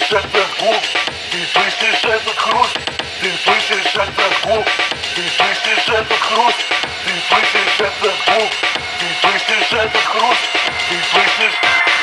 слышишь этот гул, ты слышишь этот хруст, ты слышишь этот гул, ты слышишь этот хруст, ты слышишь этот гул, ты слышишь этот хруст, ты слышишь.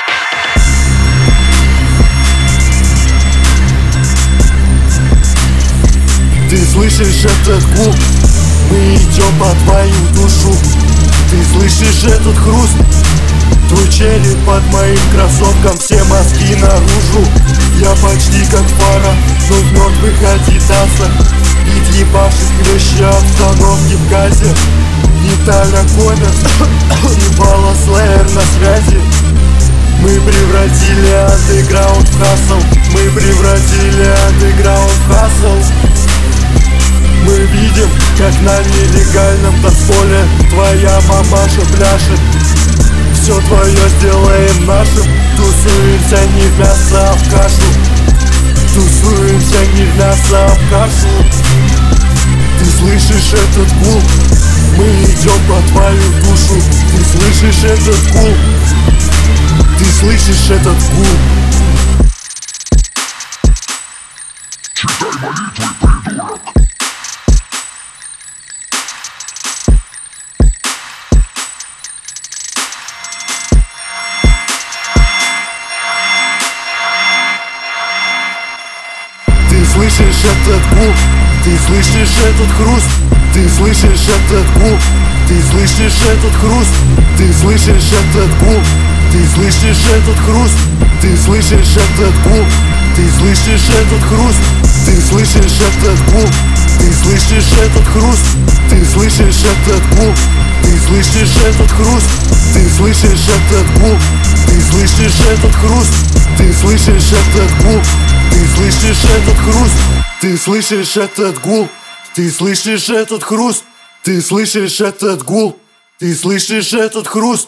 Ты слышишь этот гул, мы идем по твою душу. Ты слышишь этот хруст, твой череп под моим кроссовком, все мозги наружу. Я почти как фара, но в мертвых Адидасах. Ведь ебашит клещи обстановки в газе. Виталя Коммерс и Вала Слэйр на связи. Мы превратили андеграунд в хасл. Мы превратили андеграунд в хасл. Мы видим, как на нелегальном танцполе твоя мамаша пляшет. Все твое сделаем нашим. Тусуемся не в мясо, а в кашу. Тусуемся не в мясо, а в кашу. Ты слышишь этот гул? Мы идем по твою душу. Ты слышишь этот гул? Ты слышишь этот гул? Читай молитвы, придурок. Ты слышишь этот гул? Ты слышишь этот хруст? Ты слышишь этот гул? Ты слышишь этот хруст? Ты слышишь этот гул? Ты слышишь этот хруст? Ты слышишь этот гул? Ты слышишь этот хруст? Ты слышишь этот гул? Ты слышишь этот хруст? Ты слышишь этот гул? Ты слышишь этот хруст? Ты слышишь этот гул? Ты слышишь этот хруст? Ты слышишь этот гул? Ты слышишь этот хруст? Ты слышишь этот гул? Ты слышишь этот хруст? Ты слышишь этот гул? Ты слышишь этот хруст?